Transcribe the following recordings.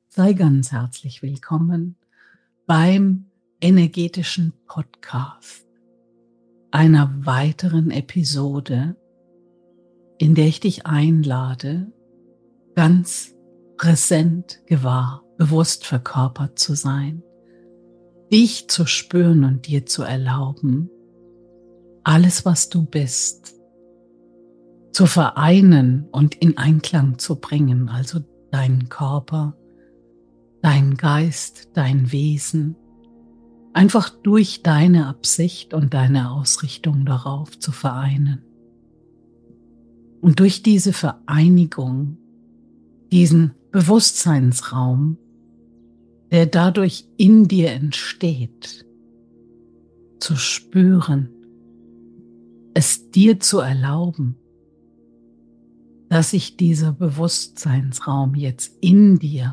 Sei ganz herzlich willkommen beim energetischen Podcast, einer weiteren Episode, in der ich dich einlade, ganz präsent, gewahr, bewusst verkörpert zu sein, dich zu spüren und dir zu erlauben, alles, was du bist, zu vereinen und in Einklang zu bringen, also deinen Körper, dein Geist, dein Wesen, einfach durch deine Absicht und deine Ausrichtung darauf zu vereinen. Und durch diese Vereinigung, diesen Bewusstseinsraum, der dadurch in dir entsteht, zu spüren, es dir zu erlauben, dass sich dieser Bewusstseinsraum jetzt in dir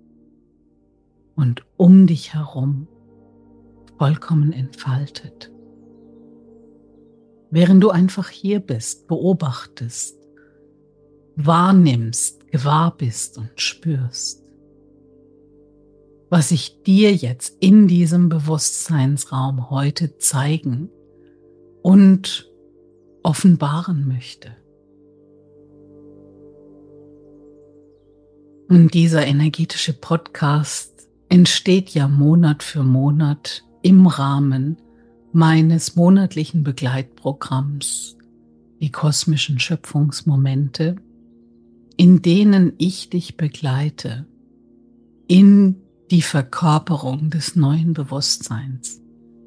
und um dich herum vollkommen entfaltet. Während du einfach hier bist, beobachtest, wahrnimmst, gewahr bist und spürst, was ich dir jetzt in diesem Bewusstseinsraum heute zeigen und offenbaren möchte. Und dieser energetische Podcast entsteht ja Monat für Monat im Rahmen meines monatlichen Begleitprogramms, die kosmischen Schöpfungsmomente, in denen ich dich begleite in die Verkörperung des neuen Bewusstseins.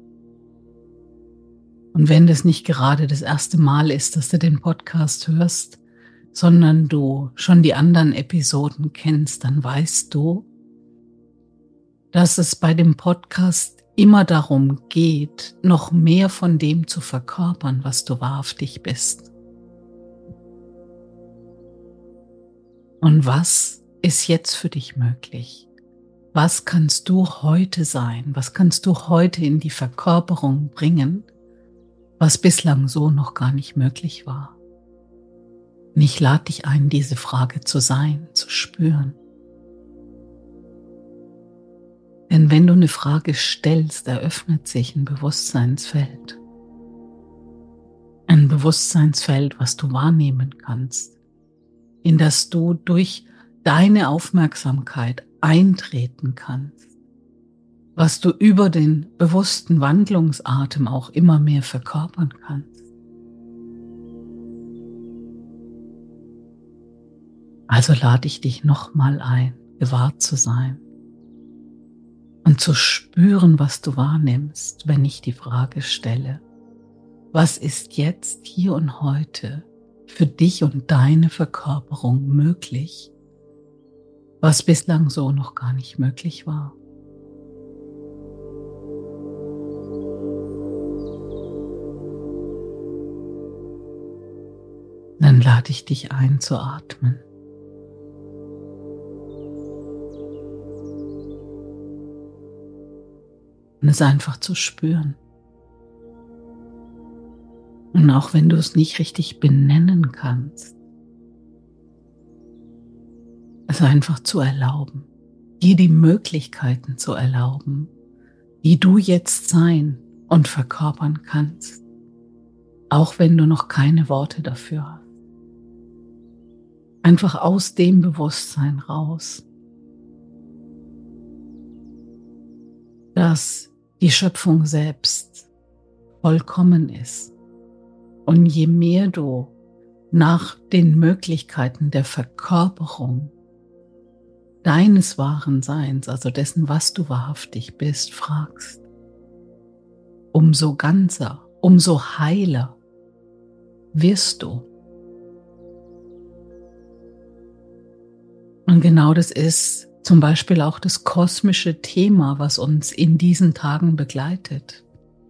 Und wenn das nicht gerade das erste Mal ist, dass du den Podcast hörst, sondern du schon die anderen Episoden kennst, dann weißt du, dass es bei dem Podcast immer darum geht, noch mehr von dem zu verkörpern, was du wahrhaftig bist. Und was ist jetzt für dich möglich? Was kannst du heute sein? Was kannst du heute in die Verkörperung bringen, was bislang so noch gar nicht möglich war? Und ich lade dich ein, diese Frage zu sein, zu spüren. Denn wenn du eine Frage stellst, eröffnet sich ein Bewusstseinsfeld. Ein Bewusstseinsfeld, was du wahrnehmen kannst, in das du durch deine Aufmerksamkeit eintreten kannst, was du über den bewussten Wandlungsatem auch immer mehr verkörpern kannst. Also lade ich dich nochmal ein, gewahr zu sein und zu spüren, was du wahrnimmst, wenn ich die Frage stelle: Was ist jetzt, hier und heute für dich und deine Verkörperung möglich, was bislang so noch gar nicht möglich war? Dann lade ich dich ein zu atmen. Und es einfach zu spüren. Und auch wenn du es nicht richtig benennen kannst, es einfach zu erlauben, dir die Möglichkeiten zu erlauben, die du jetzt sein und verkörpern kannst, auch wenn du noch keine Worte dafür hast. Einfach aus dem Bewusstsein raus, dass die Schöpfung selbst vollkommen ist. Und je mehr du nach den Möglichkeiten der Verkörperung deines wahren Seins, also dessen, was du wahrhaftig bist, fragst, umso ganzer, umso heiler wirst du. Und genau das ist zum Beispiel auch das kosmische Thema, was uns in diesen Tagen begleitet.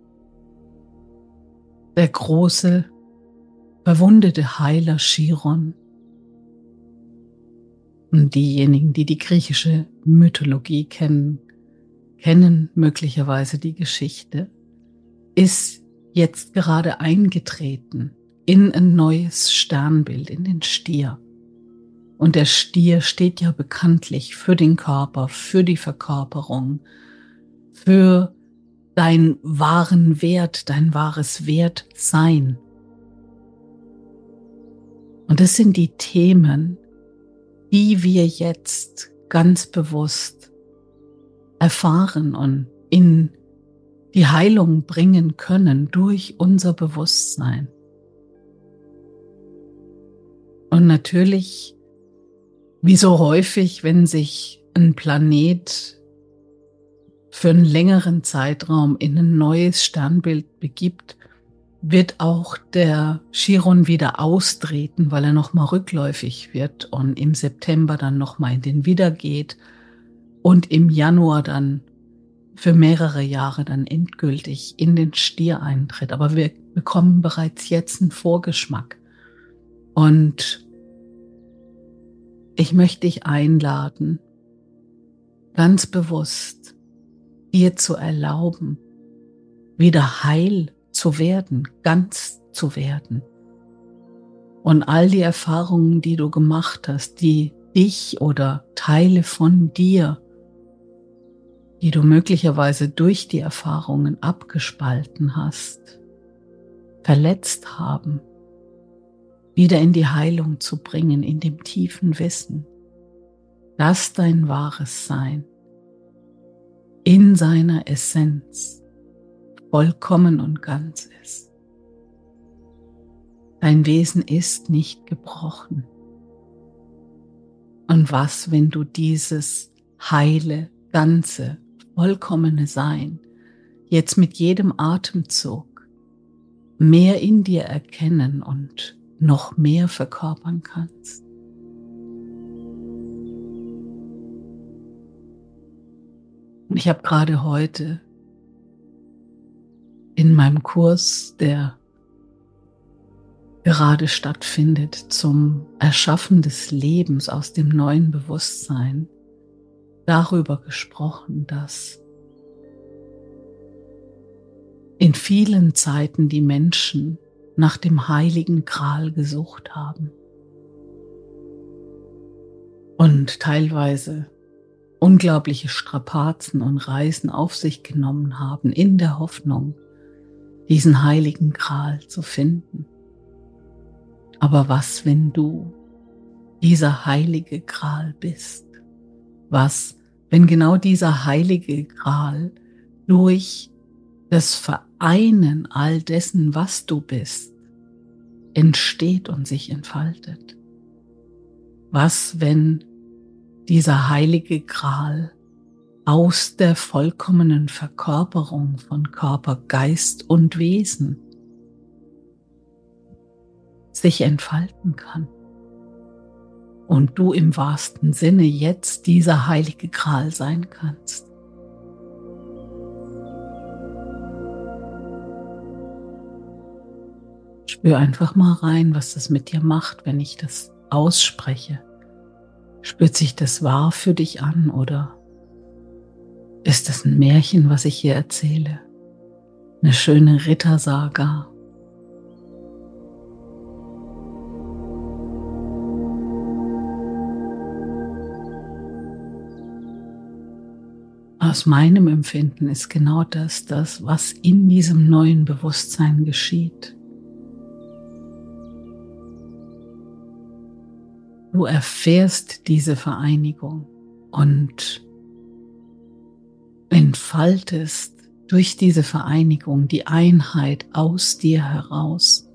Der große, verwundete Heiler Chiron. Und diejenigen, die die griechische Mythologie kennen, kennen möglicherweise die Geschichte, ist jetzt gerade eingetreten in ein neues Sternbild, in den Stier. Und der Stier steht ja bekanntlich für den Körper, für die Verkörperung, für deinen wahren Wert, dein wahres Wertsein. Und das sind die Themen, die wir jetzt ganz bewusst erfahren und in die Heilung bringen können durch unser Bewusstsein. Und natürlich, wie so häufig, wenn sich ein Planet für einen längeren Zeitraum in ein neues Sternbild begibt, wird auch der Chiron wieder austreten, weil er nochmal rückläufig wird und im September dann nochmal in den Widder geht und im Januar dann für mehrere Jahre dann endgültig in den Stier eintritt. Aber wir bekommen bereits jetzt einen Vorgeschmack. Und ich möchte dich einladen, ganz bewusst dir zu erlauben, wieder heil zu werden, ganz zu werden. Und all die Erfahrungen, die du gemacht hast, die dich oder Teile von dir, die du möglicherweise durch die Erfahrungen abgespalten hast, verletzt haben, wieder in die Heilung zu bringen, in dem tiefen Wissen, dass dein wahres Sein in seiner Essenz vollkommen und ganz ist. Dein Wesen ist nicht gebrochen. Und was, wenn du dieses heile, ganze, vollkommene Sein jetzt mit jedem Atemzug mehr in dir erkennen und noch mehr verkörpern kannst? Und ich habe gerade heute in meinem Kurs, der gerade stattfindet, zum Erschaffen des Lebens aus dem neuen Bewusstsein, darüber gesprochen, dass in vielen Zeiten die Menschen nach dem heiligen Gral gesucht haben und teilweise unglaubliche Strapazen und Reisen auf sich genommen haben, in der Hoffnung, diesen heiligen Gral zu finden. Aber was, wenn du dieser heilige Gral bist? Was, wenn genau dieser heilige Gral durch das Vereinen all dessen, was du bist, entsteht und sich entfaltet? Was, wenn dieser heilige Gral aus der vollkommenen Verkörperung von Körper, Geist und Wesen sich entfalten kann und du im wahrsten Sinne jetzt dieser heilige Gral sein kannst? Spür einfach mal rein, was das mit dir macht, wenn ich das ausspreche. Spürt sich das wahr für dich an oder ist es ein Märchen, was ich hier erzähle? Eine schöne Rittersaga? Aus meinem Empfinden ist genau das, was in diesem neuen Bewusstsein geschieht. Du erfährst diese Vereinigung und entfaltest durch diese Vereinigung die Einheit aus dir heraus.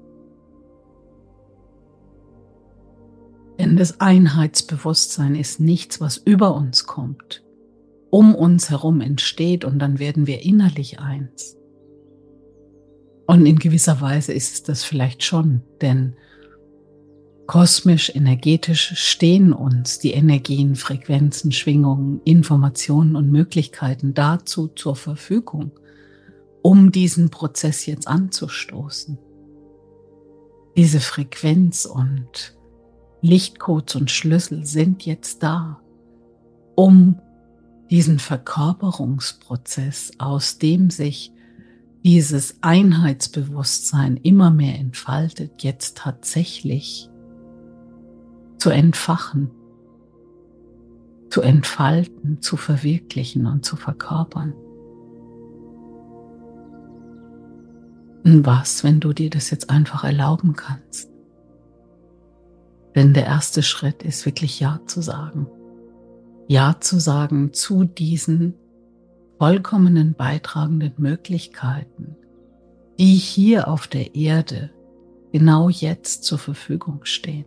Denn das Einheitsbewusstsein ist nichts, was über uns kommt, um uns herum entsteht und dann werden wir innerlich eins. Und in gewisser Weise ist es das vielleicht schon, denn kosmisch, energetisch stehen uns die Energien, Frequenzen, Schwingungen, Informationen und Möglichkeiten dazu zur Verfügung, um diesen Prozess jetzt anzustoßen. Diese Frequenz und Lichtcodes und Schlüssel sind jetzt da, um diesen Verkörperungsprozess, aus dem sich dieses Einheitsbewusstsein immer mehr entfaltet, jetzt tatsächlich zu entfachen, zu entfalten, zu verwirklichen und zu verkörpern. Und was, wenn du dir das jetzt einfach erlauben kannst? Denn der erste Schritt ist wirklich Ja zu sagen. Ja zu sagen zu diesen vollkommenen beitragenden Möglichkeiten, die hier auf der Erde genau jetzt zur Verfügung stehen.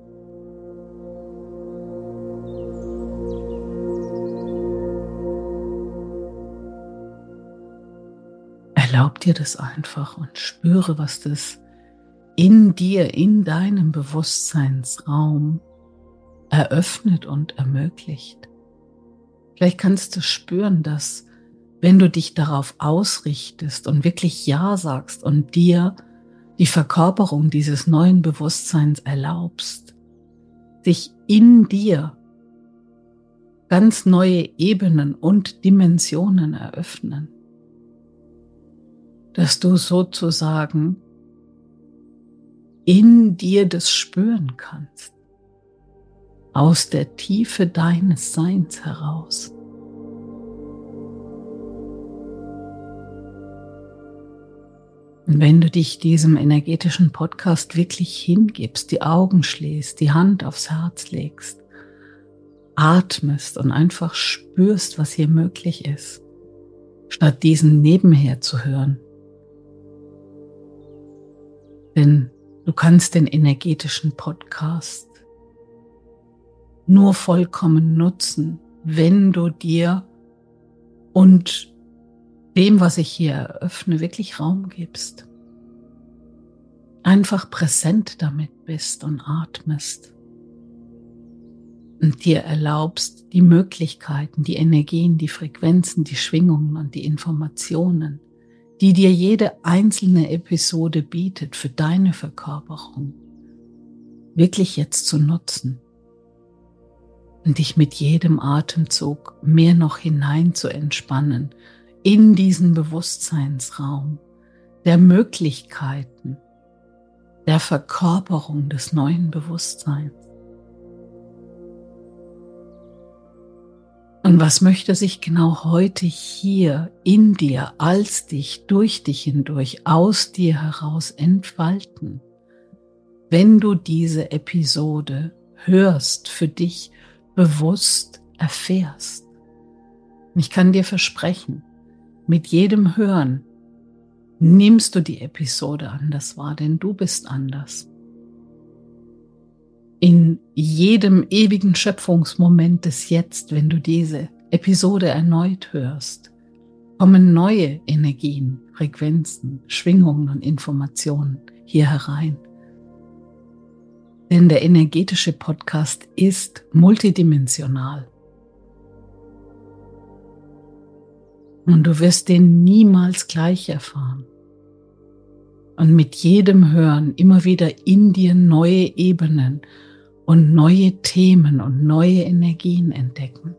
Erlaub dir das einfach und spüre, was das in dir, in deinem Bewusstseinsraum eröffnet und ermöglicht. Vielleicht kannst du spüren, dass wenn du dich darauf ausrichtest und wirklich Ja sagst und dir die Verkörperung dieses neuen Bewusstseins erlaubst, sich in dir ganz neue Ebenen und Dimensionen eröffnen, dass du sozusagen in dir das spüren kannst, aus der Tiefe deines Seins heraus. Und wenn du dich diesem energetischen Podcast wirklich hingibst, die Augen schließt, die Hand aufs Herz legst, atmest und einfach spürst, was hier möglich ist, statt diesen nebenher zu hören. Denn du kannst den energetischen Podcast nur vollkommen nutzen, wenn du dir und dem, was ich hier eröffne, wirklich Raum gibst. Einfach präsent damit bist und atmest und dir erlaubst, die Möglichkeiten, die Energien, die Frequenzen, die Schwingungen und die Informationen, die dir jede einzelne Episode bietet für deine Verkörperung, wirklich jetzt zu nutzen und dich mit jedem Atemzug mehr noch hinein zu entspannen in diesen Bewusstseinsraum der Möglichkeiten, der Verkörperung des neuen Bewusstseins. Und was möchte sich genau heute hier in dir, als dich, durch dich hindurch, aus dir heraus entfalten, wenn du diese Episode hörst, für dich bewusst erfährst? Und ich kann dir versprechen, mit jedem Hören nimmst du die Episode anders wahr, denn du bist anders. In jedem ewigen Schöpfungsmoment des Jetzt, wenn du diese Episode erneut hörst, kommen neue Energien, Frequenzen, Schwingungen und Informationen hier herein. Denn der energetische Podcast ist multidimensional. Und du wirst den niemals gleich erfahren. Und mit jedem Hören immer wieder in dir neue Ebenen und neue Themen und neue Energien entdecken.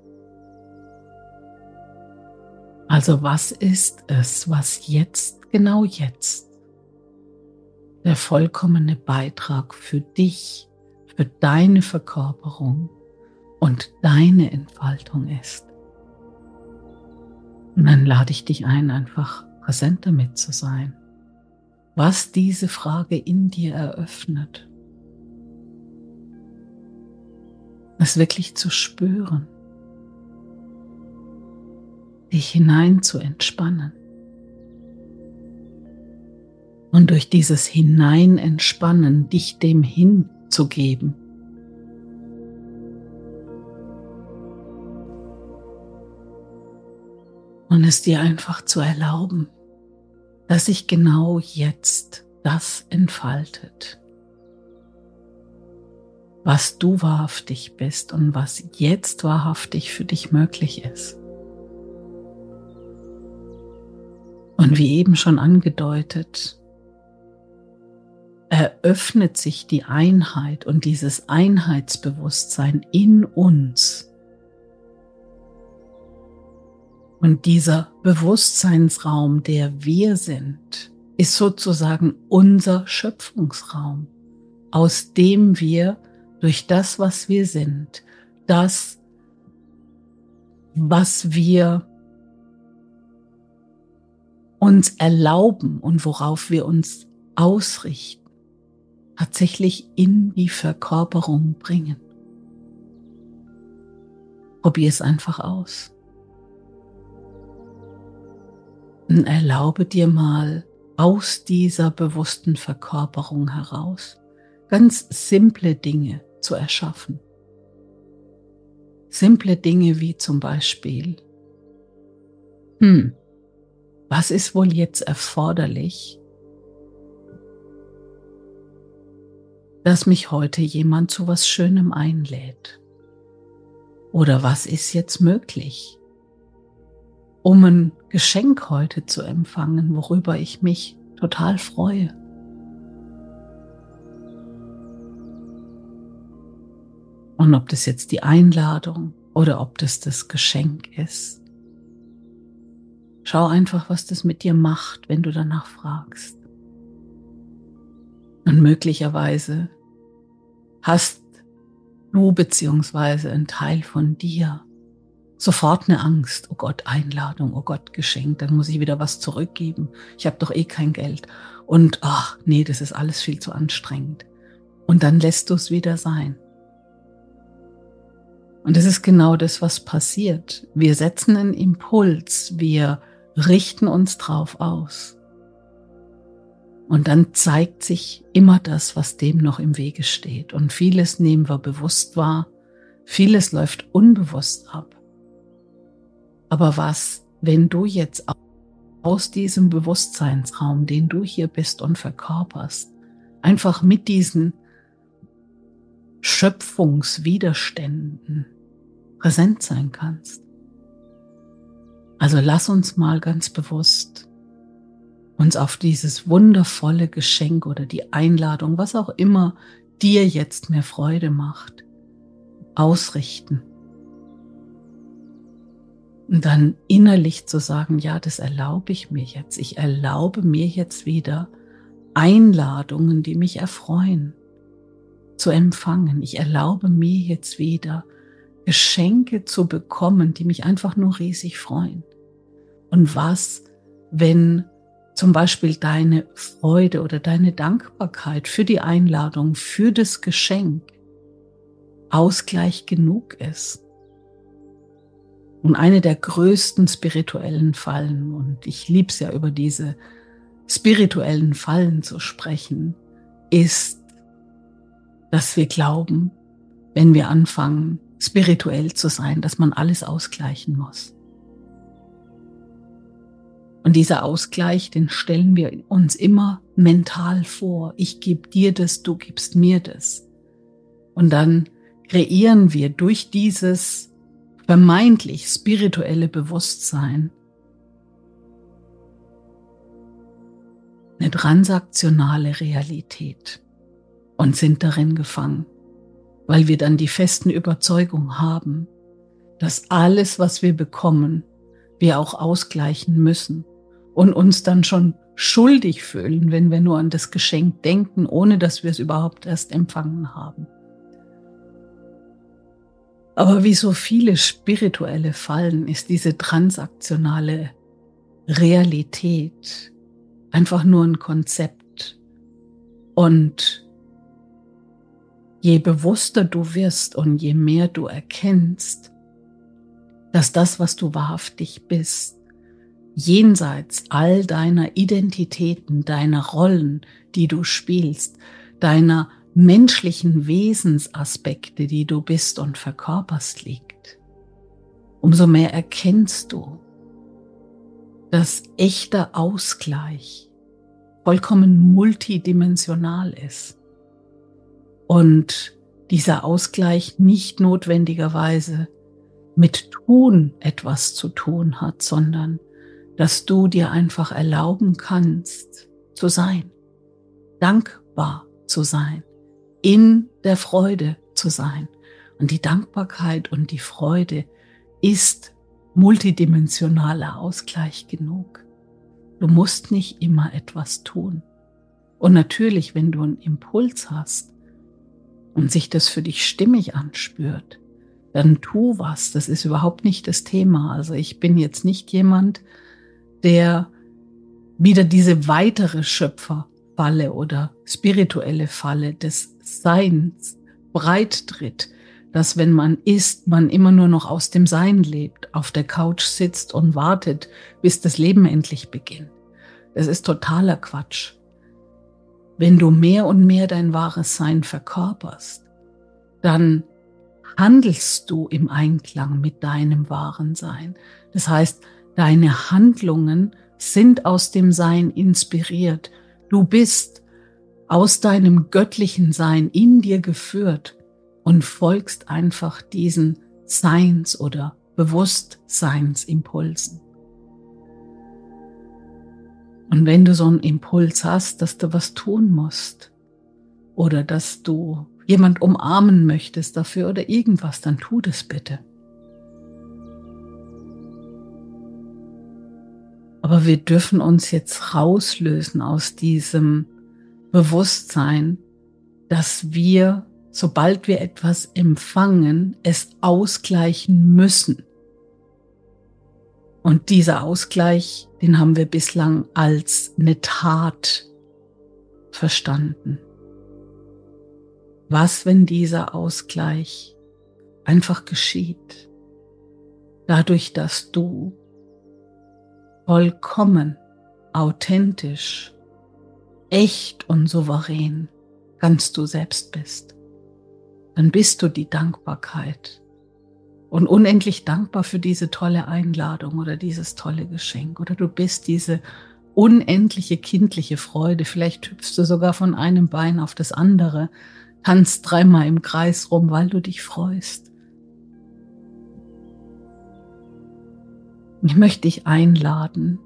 Also was ist es, was jetzt, genau jetzt, der vollkommene Beitrag für dich, für deine Verkörperung und deine Entfaltung ist? Und dann lade ich dich ein, einfach präsent damit zu sein, was diese Frage in dir eröffnet. Es wirklich zu spüren, dich hinein zu entspannen und durch dieses Hineinentspannen dich dem hinzugeben. Und es dir einfach zu erlauben, dass sich genau jetzt das entfaltet, was du wahrhaftig bist und was jetzt wahrhaftig für dich möglich ist. Und wie eben schon angedeutet, eröffnet sich die Einheit und dieses Einheitsbewusstsein in uns. Und dieser Bewusstseinsraum, der wir sind, ist sozusagen unser Schöpfungsraum, aus dem wir durch das, was wir sind, das, was wir uns erlauben und worauf wir uns ausrichten, tatsächlich in die Verkörperung bringen. Probier es einfach aus. Und erlaube dir mal aus dieser bewussten Verkörperung heraus ganz simple Dinge zu erschaffen. Simple Dinge wie zum Beispiel, was ist wohl jetzt erforderlich, dass mich heute jemand zu was Schönem einlädt? Oder was ist jetzt möglich, um ein Geschenk heute zu empfangen, worüber ich mich total freue? Und ob das jetzt die Einladung oder ob das Geschenk ist. Schau einfach, was das mit dir macht, wenn du danach fragst. Und möglicherweise hast du beziehungsweise ein Teil von dir sofort eine Angst. Oh Gott, Einladung, oh Gott, Geschenk, dann muss ich wieder was zurückgeben. Ich habe doch eh kein Geld. Und ach nee, das ist alles viel zu anstrengend. Und dann lässt du es wieder sein. Und das ist genau das, was passiert. Wir setzen einen Impuls, wir richten uns drauf aus. Und dann zeigt sich immer das, was dem noch im Wege steht. Und vieles nehmen wir bewusst wahr, vieles läuft unbewusst ab. Aber was, wenn du jetzt aus diesem Bewusstseinsraum, den du hier bist und verkörperst, einfach mit diesen Schöpfungswiderständen präsent sein kannst? Also lass uns mal ganz bewusst uns auf dieses wundervolle Geschenk oder die Einladung, was auch immer dir jetzt mehr Freude macht, ausrichten. Und dann innerlich zu sagen, ja, das erlaube ich mir jetzt. Ich erlaube mir jetzt wieder Einladungen, die mich erfreuen, zu empfangen. Ich erlaube mir jetzt wieder Geschenke zu bekommen, die mich einfach nur riesig freuen. Und was, wenn zum Beispiel deine Freude oder deine Dankbarkeit für die Einladung, für das Geschenk Ausgleich genug ist? Und eine der größten spirituellen Fallen, und ich liebe es ja, über diese spirituellen Fallen zu sprechen, ist, dass wir glauben, wenn wir anfangen, spirituell zu sein, dass man alles ausgleichen muss. Und dieser Ausgleich, den stellen wir uns immer mental vor. Ich gebe dir das, du gibst mir das. Und dann kreieren wir durch dieses vermeintlich spirituelle Bewusstsein eine transaktionale Realität und sind darin gefangen, weil wir dann die festen Überzeugungen haben, dass alles, was wir bekommen, wir auch ausgleichen müssen und uns dann schon schuldig fühlen, wenn wir nur an das Geschenk denken, ohne dass wir es überhaupt erst empfangen haben. Aber wie so viele spirituelle Fallen ist diese transaktionale Realität einfach nur ein Konzept. Und je bewusster du wirst und je mehr du erkennst, dass das, was du wahrhaftig bist, jenseits all deiner Identitäten, deiner Rollen, die du spielst, deiner menschlichen Wesensaspekte, die du bist und verkörperst, liegt, umso mehr erkennst du, dass echter Ausgleich vollkommen multidimensional ist und dieser Ausgleich nicht notwendigerweise mit Tun etwas zu tun hat, sondern dass du dir einfach erlauben kannst, zu sein, dankbar zu sein, in der Freude zu sein. Und die Dankbarkeit und die Freude ist multidimensionaler Ausgleich genug. Du musst nicht immer etwas tun. Und natürlich, wenn du einen Impuls hast, und sich das für dich stimmig anspürt, dann tu was. Das ist überhaupt nicht das Thema. Also ich bin jetzt nicht jemand, der wieder diese weitere Schöpferfalle oder spirituelle Falle des Seins breit tritt, dass wenn man isst, man immer nur noch aus dem Sein lebt, auf der Couch sitzt und wartet, bis das Leben endlich beginnt. Das ist totaler Quatsch. Wenn du mehr und mehr dein wahres Sein verkörperst, dann handelst du im Einklang mit deinem wahren Sein. Das heißt, deine Handlungen sind aus dem Sein inspiriert. Du bist aus deinem göttlichen Sein in dir geführt und folgst einfach diesen Seins- oder Bewusstseinsimpulsen. Und wenn du so einen Impuls hast, dass du was tun musst oder dass du jemand umarmen möchtest dafür oder irgendwas, dann tu das bitte. Aber wir dürfen uns jetzt rauslösen aus diesem Bewusstsein, dass wir, sobald wir etwas empfangen, es ausgleichen müssen. Und dieser Ausgleich, den haben wir bislang als eine Tat verstanden. Was, wenn dieser Ausgleich einfach geschieht, dadurch, dass du vollkommen, authentisch, echt und souverän ganz du selbst bist, dann bist du die Dankbarkeit und unendlich dankbar für diese tolle Einladung oder dieses tolle Geschenk, oder du bist diese unendliche kindliche Freude. Vielleicht hüpfst du sogar von einem Bein auf das andere, tanzt 3-mal im Kreis rum, weil du dich freust. Ich möchte dich einladen,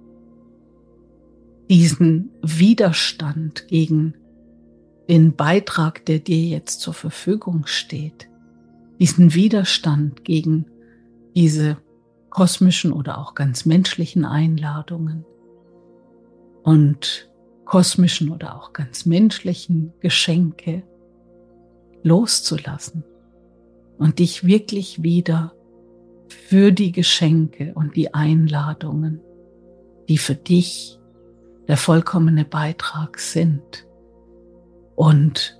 diesen Widerstand gegen den Beitrag, der dir jetzt zur Verfügung steht, diesen Widerstand gegen diese kosmischen oder auch ganz menschlichen Einladungen und kosmischen oder auch ganz menschlichen Geschenke loszulassen und dich wirklich wieder für die Geschenke und die Einladungen, die für dich der vollkommene Beitrag sind, und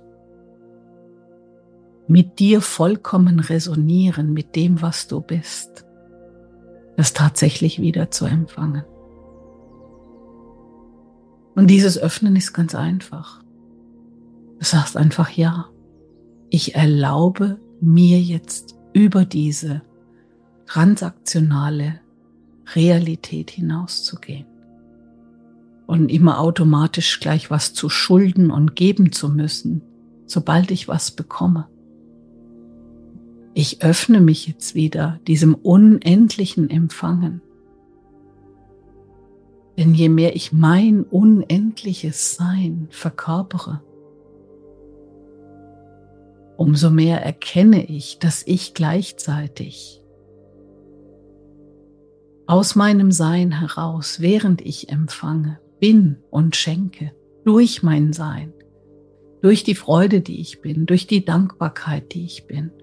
mit dir vollkommen resonieren, mit dem, was du bist, das tatsächlich wieder zu empfangen. Und dieses Öffnen ist ganz einfach. Du sagst einfach ja. Ich erlaube mir jetzt über diese transaktionale Realität hinauszugehen und immer automatisch gleich was zu schulden und geben zu müssen, sobald ich was bekomme. Ich öffne mich jetzt wieder diesem unendlichen Empfangen. Denn je mehr ich mein unendliches Sein verkörpere, umso mehr erkenne ich, dass ich gleichzeitig aus meinem Sein heraus, während ich empfange, bin und schenke, durch mein Sein, durch die Freude, die ich bin, durch die Dankbarkeit, die ich bin.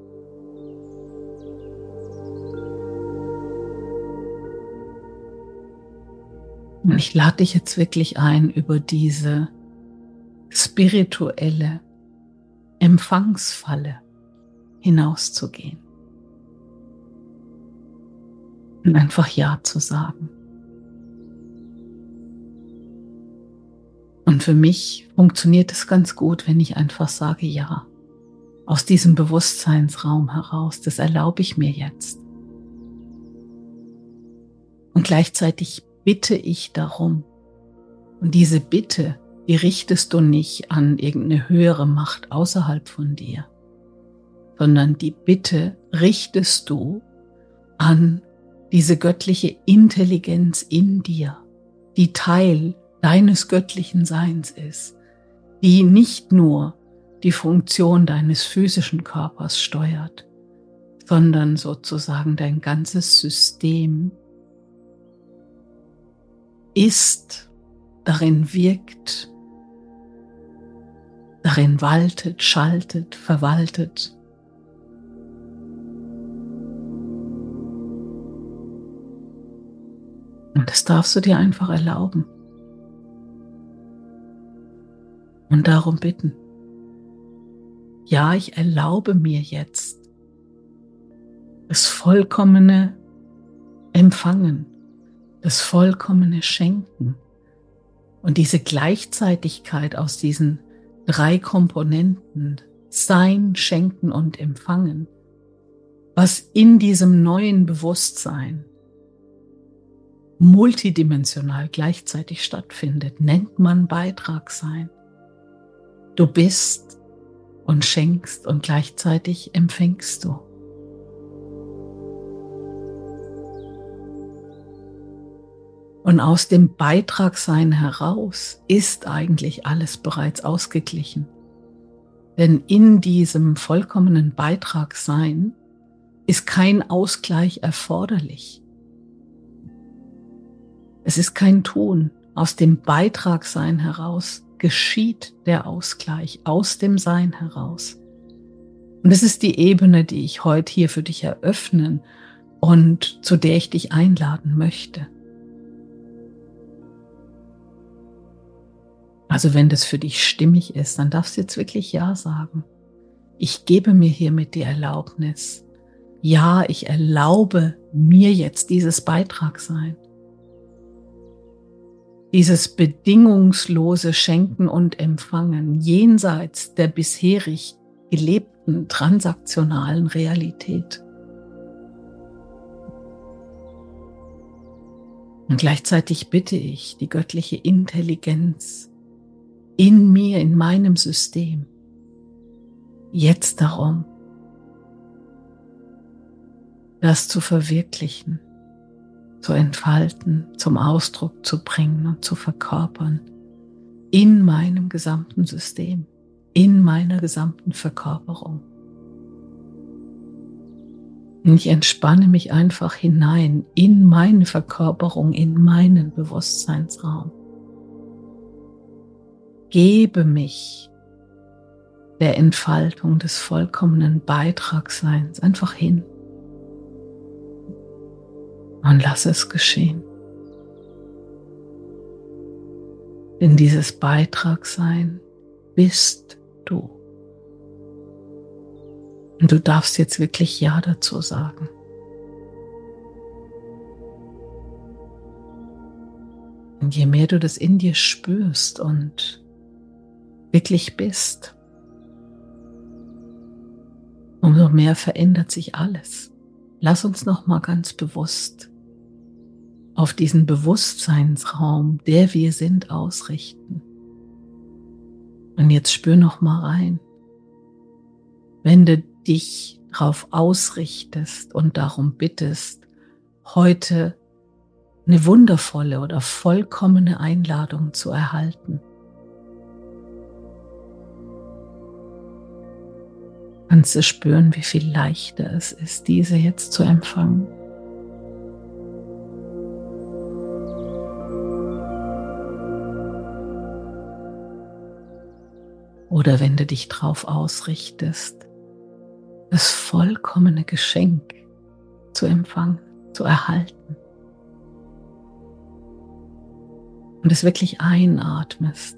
Und ich lade dich jetzt wirklich ein, über diese spirituelle Empfangsfalle hinauszugehen und einfach Ja zu sagen. Und für mich funktioniert es ganz gut, wenn ich einfach sage Ja, aus diesem Bewusstseinsraum heraus, das erlaube ich mir jetzt. Und gleichzeitig bitte ich darum. Und diese Bitte, die richtest du nicht an irgendeine höhere Macht außerhalb von dir, sondern die Bitte richtest du an diese göttliche Intelligenz in dir, die Teil deines göttlichen Seins ist, die nicht nur die Funktion deines physischen Körpers steuert, sondern sozusagen dein ganzes System ist, darin wirkt darin waltet, schaltet, verwaltet. Und das darfst du dir einfach erlauben und darum bitten. Ja, ich erlaube mir jetzt das vollkommene Empfangen, das vollkommene Schenken und diese Gleichzeitigkeit aus diesen 3 Komponenten, Sein, Schenken und Empfangen, was in diesem neuen Bewusstsein multidimensional gleichzeitig stattfindet, nennt man Beitragssein. Du bist und schenkst und gleichzeitig empfängst du. Und aus dem Beitragssein heraus ist eigentlich alles bereits ausgeglichen. Denn in diesem vollkommenen Beitragssein ist kein Ausgleich erforderlich. Es ist kein Tun. Aus dem Beitragssein heraus geschieht der Ausgleich, aus dem Sein heraus. Und das ist die Ebene, die ich heute hier für dich eröffnen und zu der ich dich einladen möchte. Also wenn das für dich stimmig ist, dann darfst du jetzt wirklich Ja sagen. Ich gebe mir hiermit die Erlaubnis. Ja, ich erlaube mir jetzt dieses Beitragssein. Dieses bedingungslose Schenken und Empfangen jenseits der bisherig gelebten transaktionalen Realität. Und gleichzeitig bitte ich die göttliche Intelligenz in mir, in meinem System, jetzt darum, das zu verwirklichen, zu entfalten, zum Ausdruck zu bringen und zu verkörpern in meinem gesamten System, in meiner gesamten Verkörperung. Und ich entspanne mich einfach hinein in meine Verkörperung, in meinen Bewusstseinsraum. Gebe mich der Entfaltung des vollkommenen Beitragsseins einfach hin und lass es geschehen. Denn dieses Beitragssein bist du. Und du darfst jetzt wirklich Ja dazu sagen. Und je mehr du das in dir spürst und wirklich bist, umso mehr verändert sich alles. Lass uns noch mal ganz bewusst auf diesen Bewusstseinsraum, der wir sind, ausrichten. Und jetzt spür noch mal rein. Wenn du dich darauf ausrichtest und darum bittest, heute eine wundervolle oder vollkommene Einladung zu erhalten, kannst du spüren, wie viel leichter es ist, diese jetzt zu empfangen. Oder wenn du dich darauf ausrichtest, das vollkommene Geschenk zu empfangen, zu erhalten. Und es wirklich einatmest.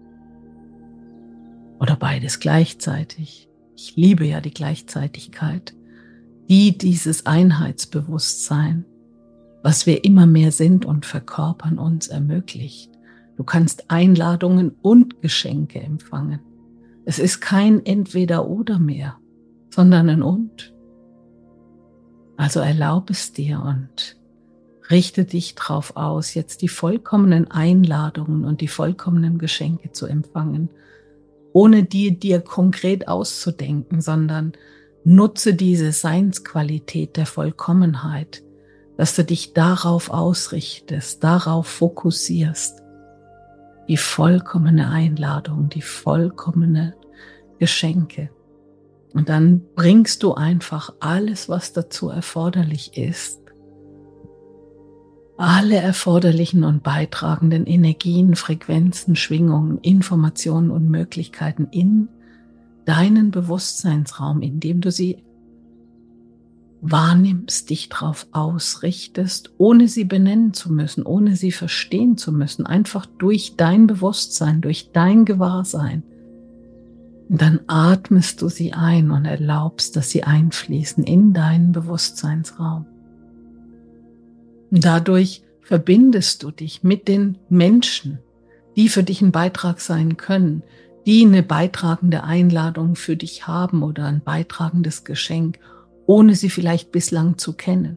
Oder beides gleichzeitig. Ich liebe ja die Gleichzeitigkeit, die dieses Einheitsbewusstsein, was wir immer mehr sind und verkörpern, uns ermöglicht. Du kannst Einladungen und Geschenke empfangen. Es ist kein Entweder-Oder mehr, sondern ein Und. Also erlaub es dir und richte dich darauf aus, jetzt die vollkommenen Einladungen und die vollkommenen Geschenke zu empfangen, ohne dir konkret auszudenken, sondern nutze diese Seinsqualität der Vollkommenheit, dass du dich darauf ausrichtest, darauf fokussierst, die vollkommene Einladung, die vollkommene Geschenke. Und dann bringst du einfach alles, was dazu erforderlich ist, alle erforderlichen und beitragenden Energien, Frequenzen, Schwingungen, Informationen und Möglichkeiten in deinen Bewusstseinsraum, indem du sie wahrnimmst, dich darauf ausrichtest, ohne sie benennen zu müssen, ohne sie verstehen zu müssen, einfach durch dein Bewusstsein, durch dein Gewahrsein. Und dann atmest du sie ein und erlaubst, dass sie einfließen in deinen Bewusstseinsraum. Und dadurch verbindest du dich mit den Menschen, die für dich ein Beitrag sein können, die eine beitragende Einladung für dich haben oder ein beitragendes Geschenk, ohne sie vielleicht bislang zu kennen.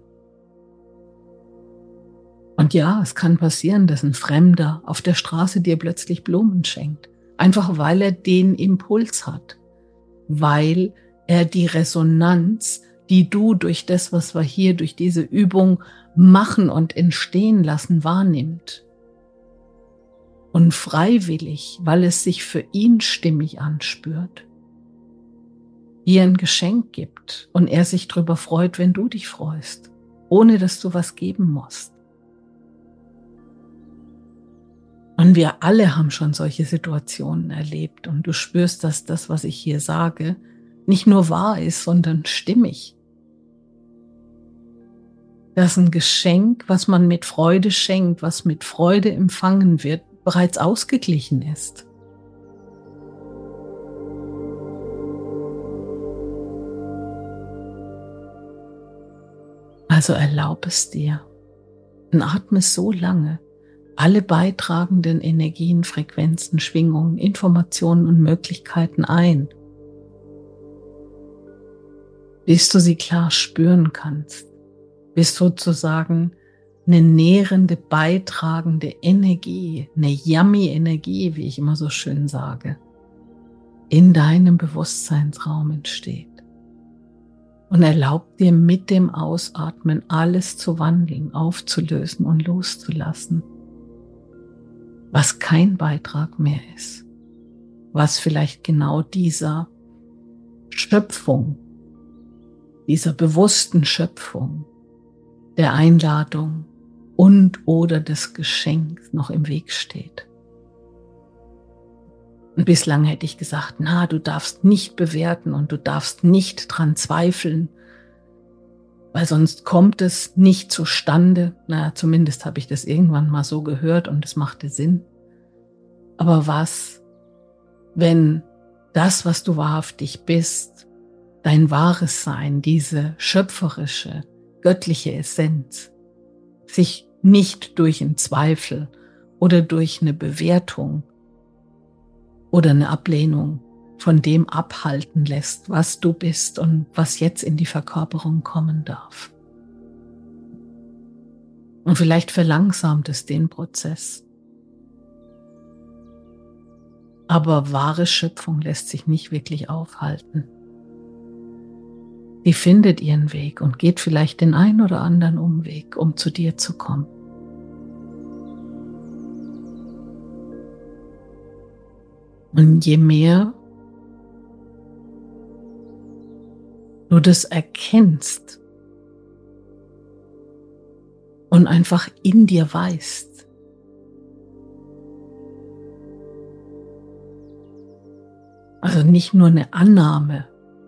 Und ja, es kann passieren, dass ein Fremder auf der Straße dir plötzlich Blumen schenkt, einfach weil er den Impuls hat, weil er die Resonanz, die du durch das, was wir hier durch diese Übung machen und entstehen lassen, wahrnimmt. Und freiwillig, weil es sich für ihn stimmig anspürt, dir ein Geschenk gibt und er sich darüber freut, wenn du dich freust, ohne dass du was geben musst. Und wir alle haben schon solche Situationen erlebt und du spürst, dass das, was ich hier sage, nicht nur wahr ist, sondern stimmig. Dass ein Geschenk, was man mit Freude schenkt, was mit Freude empfangen wird, bereits ausgeglichen ist. Also erlaub es dir und atme so lange alle beitragenden Energien, Frequenzen, Schwingungen, Informationen und Möglichkeiten ein, bis du sie klar spüren kannst, bis sozusagen eine nährende, beitragende Energie, eine Yummy-Energie, wie ich immer so schön sage, in deinem Bewusstseinsraum entsteht. Und erlaub dir mit dem Ausatmen alles zu wandeln, aufzulösen und loszulassen, was kein Beitrag mehr ist, was vielleicht genau dieser Schöpfung, dieser bewussten Schöpfung, der Einladung und oder des Geschenks noch im Weg steht. Und bislang hätte ich gesagt, du darfst nicht bewerten und du darfst nicht dran zweifeln, weil sonst kommt es nicht zustande. Zumindest habe ich das irgendwann mal so gehört und es machte Sinn. Aber was, wenn das, was du wahrhaftig bist, dein wahres Sein, diese schöpferische, göttliche Essenz, sich nicht durch einen Zweifel oder durch eine Bewertung oder eine Ablehnung von dem abhalten lässt, was du bist und was jetzt in die Verkörperung kommen darf. Und vielleicht verlangsamt es den Prozess. Aber wahre Schöpfung lässt sich nicht wirklich aufhalten. Die findet ihren Weg und geht vielleicht den ein oder anderen Umweg, um zu dir zu kommen. Und je mehr du das erkennst und einfach in dir weißt, also nicht nur eine Annahme,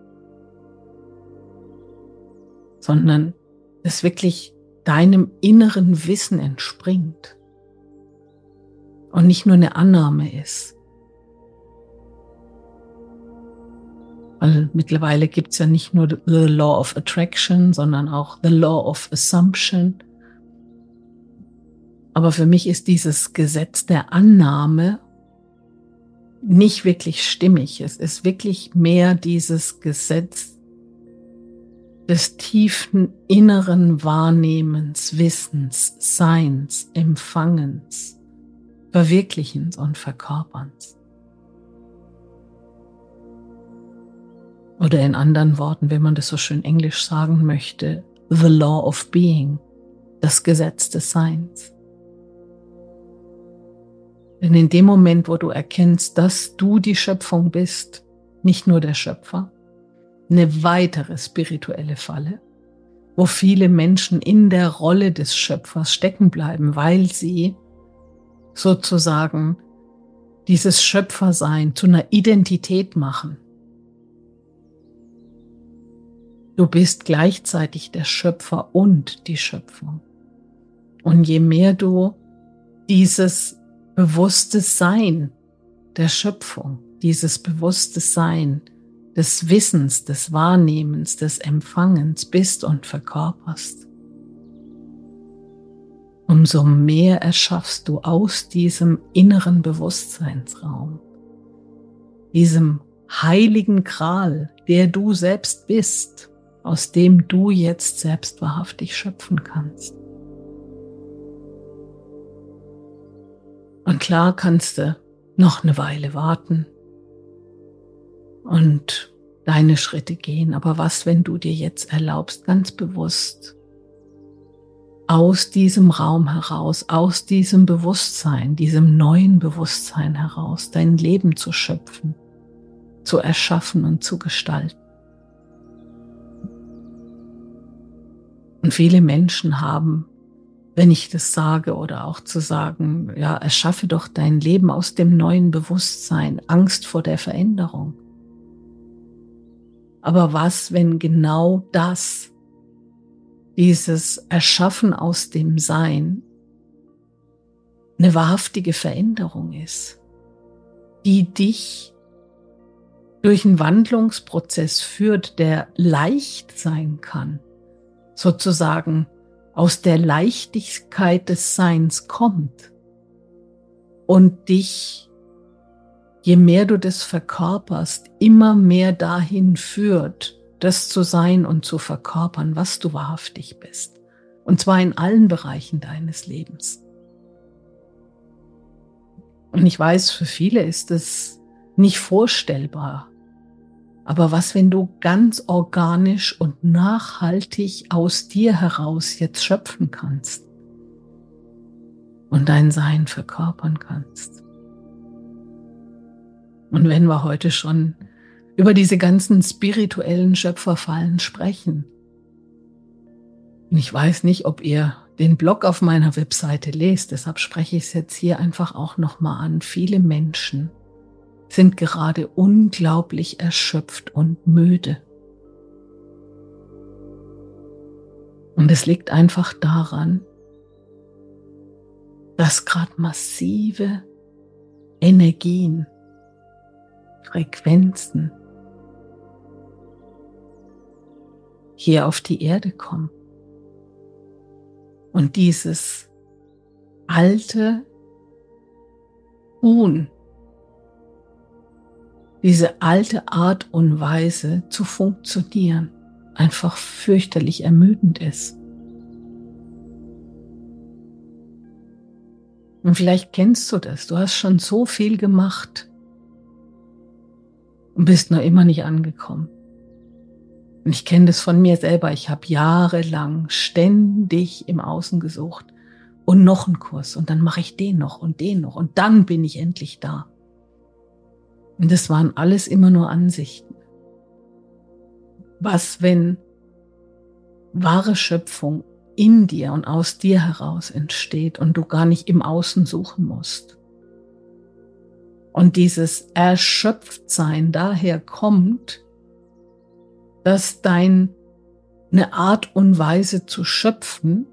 sondern es wirklich deinem inneren Wissen entspringt und nicht nur eine Annahme ist. Weil mittlerweile gibt es ja nicht nur the Law of Attraction, sondern auch the Law of Assumption. Aber für mich ist dieses Gesetz der Annahme nicht wirklich stimmig. Es ist wirklich mehr dieses Gesetz des tiefen inneren Wahrnehmens, Wissens, Seins, Empfangens, Verwirklichens und Verkörperns. Oder in anderen Worten, wenn man das so schön englisch sagen möchte, the law of being, das Gesetz des Seins. Denn in dem Moment, wo du erkennst, dass du die Schöpfung bist, nicht nur der Schöpfer, eine weitere spirituelle Falle, wo viele Menschen in der Rolle des Schöpfers stecken bleiben, weil sie sozusagen dieses Schöpfersein zu einer Identität machen. Du bist gleichzeitig der Schöpfer und die Schöpfung. Und je mehr du dieses bewusste Sein der Schöpfung, dieses bewusste Sein des Wissens, des Wahrnehmens, des Empfangens bist und verkörperst, umso mehr erschaffst du aus diesem inneren Bewusstseinsraum, diesem heiligen Gral, der du selbst bist, aus dem du jetzt selbst wahrhaftig schöpfen kannst. Und klar kannst du noch eine Weile warten und deine Schritte gehen, aber was, wenn du dir jetzt erlaubst, ganz bewusst aus diesem Raum heraus, aus diesem Bewusstsein, diesem neuen Bewusstsein heraus, dein Leben zu schöpfen, zu erschaffen und zu gestalten. Und viele Menschen haben, wenn ich das sage oder auch zu sagen, ja, erschaffe doch dein Leben aus dem neuen Bewusstsein, Angst vor der Veränderung. Aber was, wenn genau das, dieses Erschaffen aus dem Sein, eine wahrhaftige Veränderung ist, die dich durch einen Wandlungsprozess führt, der leicht sein kann, sozusagen aus der Leichtigkeit des Seins kommt und dich, je mehr du das verkörperst, immer mehr dahin führt, das zu sein und zu verkörpern, was du wahrhaftig bist. Und zwar in allen Bereichen deines Lebens. Und ich weiß, für viele ist es nicht vorstellbar. Aber was, wenn du ganz organisch und nachhaltig aus dir heraus jetzt schöpfen kannst und dein Sein verkörpern kannst? Und wenn wir heute schon über diese ganzen spirituellen Schöpferfallen sprechen, und ich weiß nicht, ob ihr den Blog auf meiner Webseite lest, deshalb spreche ich es jetzt hier einfach auch nochmal an. Viele Menschen sind gerade unglaublich erschöpft und müde. Und es liegt einfach daran, dass gerade massive Energien, Frequenzen hier auf die Erde kommen. Und dieses alte Tun, diese alte Art und Weise zu funktionieren, einfach fürchterlich ermüdend ist. Und vielleicht kennst du das, du hast schon so viel gemacht und bist noch immer nicht angekommen. Und ich kenne das von mir selber, ich habe jahrelang ständig im Außen gesucht und noch einen Kurs und dann mache ich den noch und dann bin ich endlich da. Und das waren alles immer nur Ansichten. Was, wenn wahre Schöpfung in dir und aus dir heraus entsteht und du gar nicht im Außen suchen musst? Und dieses Erschöpftsein daher kommt, dass deine Art und Weise zu schöpfen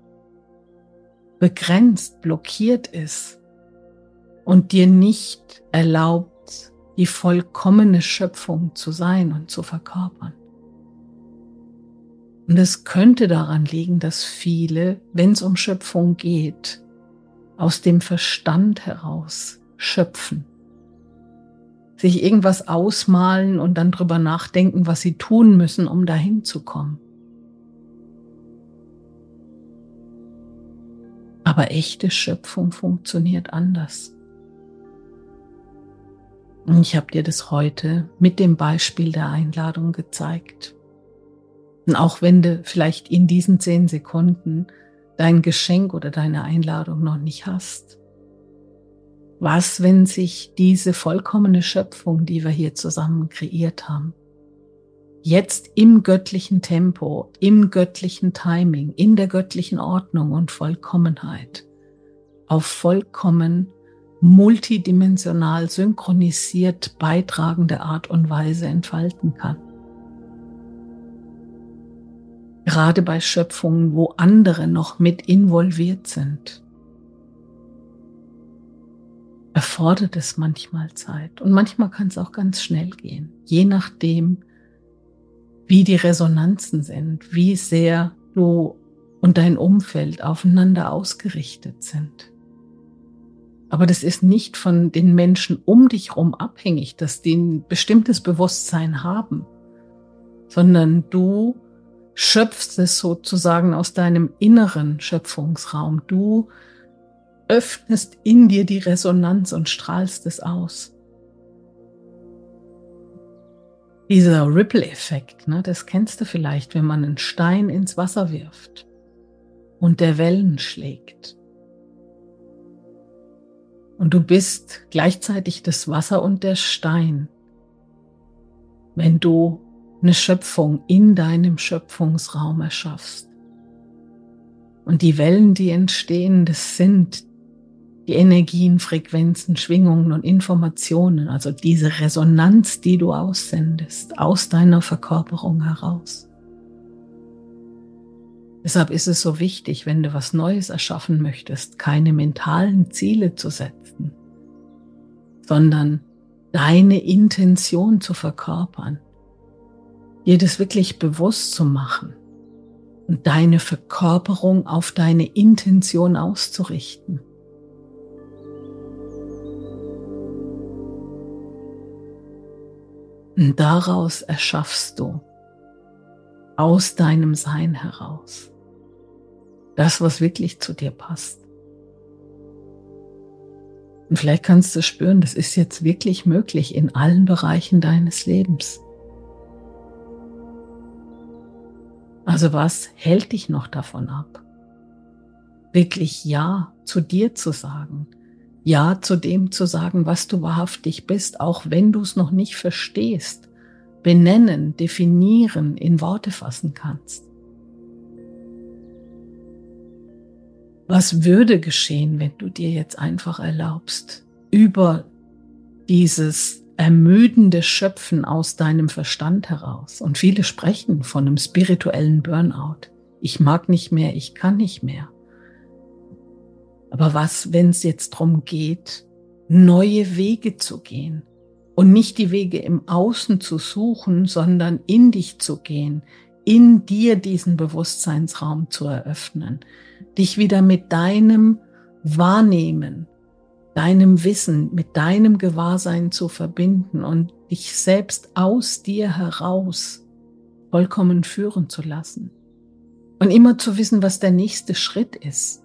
begrenzt, blockiert ist und dir nicht erlaubt, die vollkommene Schöpfung zu sein und zu verkörpern. Und es könnte daran liegen, dass viele, wenn es um Schöpfung geht, aus dem Verstand heraus schöpfen. Sich irgendwas ausmalen und dann drüber nachdenken, was sie tun müssen, um dahin zu kommen. Aber echte Schöpfung funktioniert anders. Und ich habe dir das heute mit dem Beispiel der Einladung gezeigt. Und auch wenn du vielleicht in diesen 10 Sekunden dein Geschenk oder deine Einladung noch nicht hast, was, wenn sich diese vollkommene Schöpfung, die wir hier zusammen kreiert haben, jetzt im göttlichen Tempo, im göttlichen Timing, in der göttlichen Ordnung und Vollkommenheit, auf vollkommen multidimensional synchronisiert beitragende Art und Weise entfalten kann. Gerade bei Schöpfungen, wo andere noch mit involviert sind, erfordert es manchmal Zeit. Und manchmal kann es auch ganz schnell gehen, je nachdem, wie die Resonanzen sind, wie sehr du und dein Umfeld aufeinander ausgerichtet sind. Aber das ist nicht von den Menschen um dich herum abhängig, dass die ein bestimmtes Bewusstsein haben, sondern du schöpfst es sozusagen aus deinem inneren Schöpfungsraum. Du öffnest in dir die Resonanz und strahlst es aus. Dieser Ripple-Effekt, das kennst du vielleicht, wenn man einen Stein ins Wasser wirft und der Wellen schlägt. Und du bist gleichzeitig das Wasser und der Stein, wenn du eine Schöpfung in deinem Schöpfungsraum erschaffst. Und die Wellen, die entstehen, das sind die Energien, Frequenzen, Schwingungen und Informationen, also diese Resonanz, die du aussendest, aus deiner Verkörperung heraus. Deshalb ist es so wichtig, wenn du was Neues erschaffen möchtest, keine mentalen Ziele zu setzen, sondern deine Intention zu verkörpern, dir das wirklich bewusst zu machen und deine Verkörperung auf deine Intention auszurichten. Und daraus erschaffst du aus deinem Sein heraus das, was wirklich zu dir passt. Und vielleicht kannst du spüren, das ist jetzt wirklich möglich in allen Bereichen deines Lebens. Also was hält dich noch davon ab, wirklich Ja zu dir zu sagen? Ja zu dem zu sagen, was du wahrhaftig bist, auch wenn du es noch nicht verstehst, benennen, definieren, in Worte fassen kannst. Was würde geschehen, wenn du dir jetzt einfach erlaubst, über dieses ermüdende Schöpfen aus deinem Verstand heraus, und viele sprechen von einem spirituellen Burnout, ich mag nicht mehr, ich kann nicht mehr. Aber was, wenn es jetzt darum geht, neue Wege zu gehen und nicht die Wege im Außen zu suchen, sondern in dich zu gehen, in dir diesen Bewusstseinsraum zu eröffnen, dich wieder mit deinem Wahrnehmen, deinem Wissen, mit deinem Gewahrsein zu verbinden und dich selbst aus dir heraus vollkommen führen zu lassen. Und immer zu wissen, was der nächste Schritt ist.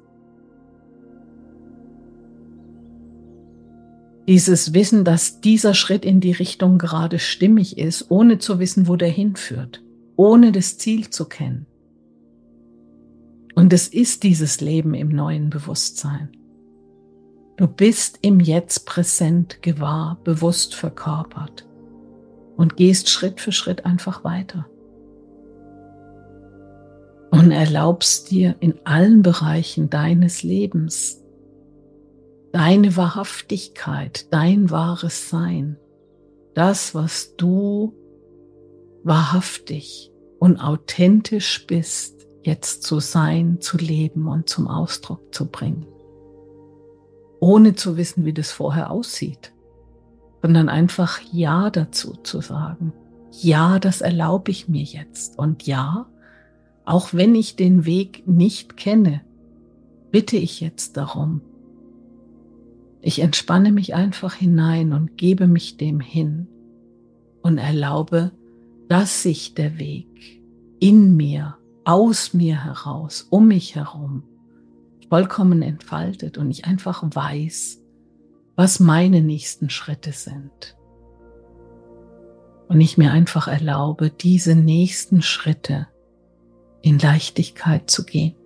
Dieses Wissen, dass dieser Schritt in die Richtung gerade stimmig ist, ohne zu wissen, wo der hinführt, ohne das Ziel zu kennen. Und es ist dieses Leben im neuen Bewusstsein. Du bist im Jetzt präsent, gewahr, bewusst verkörpert und gehst Schritt für Schritt einfach weiter. Und erlaubst dir in allen Bereichen deines Lebens deine Wahrhaftigkeit, dein wahres Sein, das, was du wahrhaftig und authentisch bist, jetzt zu sein, zu leben und zum Ausdruck zu bringen. Ohne zu wissen, wie das vorher aussieht, sondern einfach Ja dazu zu sagen. Ja, das erlaube ich mir jetzt. Und ja, auch wenn ich den Weg nicht kenne, bitte ich jetzt darum. Ich entspanne mich einfach hinein und gebe mich dem hin und erlaube, dass sich der Weg in mir, aus mir heraus, um mich herum vollkommen entfaltet und ich einfach weiß, was meine nächsten Schritte sind. Und ich mir einfach erlaube, diese nächsten Schritte in Leichtigkeit zu gehen.